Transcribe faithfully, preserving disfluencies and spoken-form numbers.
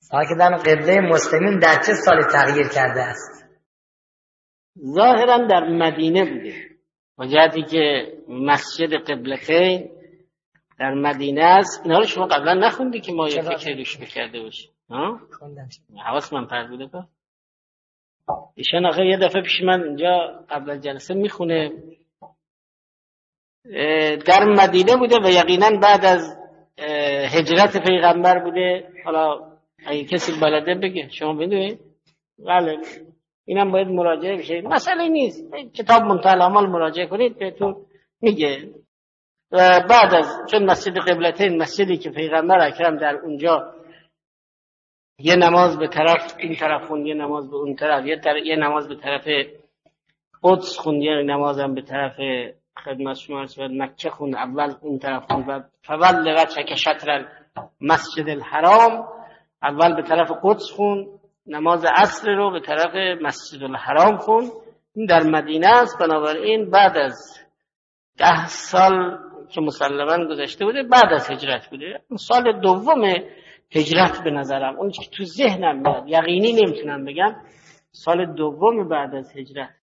که قبله مسلمین در چه سالی تغییر کرده است؟ ظاهرا در مدینه بوده، وجهتی که مسجد قبلتین در مدینه است. اینا رو شما قبلا نخوندی که ما یه فکر روش بکرده باشیم؟ ها؟ حواس من پرد بوده که ایشان آخه یه دفعه پیش من اینجا قبل جلسه میخونه در مدینه بوده و یقینا بعد از هجرت پیغمبر بوده. حالا اگه کسی بلده بگه، شما بدونید. بله اینم باید مراجعه بشه، مسئله نیست، کتاب منتهی الاعمال مراجعه کنید بهتون میگه. و بعد از چون مسجد قبلتین مسجدی که پیغمبر اکرم در اونجا یه نماز به طرف این طرف خوند، یه نماز به اون طرف، یه, طرف، یه نماز به طرف قدس خوند، یه نماز هم به طرف خدمت شما رسول مکه خوند. اول اون طرف خوند و فول وجهک شطر مسجد الحرام، اول به طرف قدس خوند، نماز عصر رو به طرف مسجد الحرام خوند. این در مدینه است. بنابراین بعد از ده سال که مسلماً گذشته بوده، بعد از هجرت بوده. سال دوم هجرت به نظرم، اون که تو ذهنم میاد، یقینی نمیتونم بگم، سال دوم بعد از هجرت.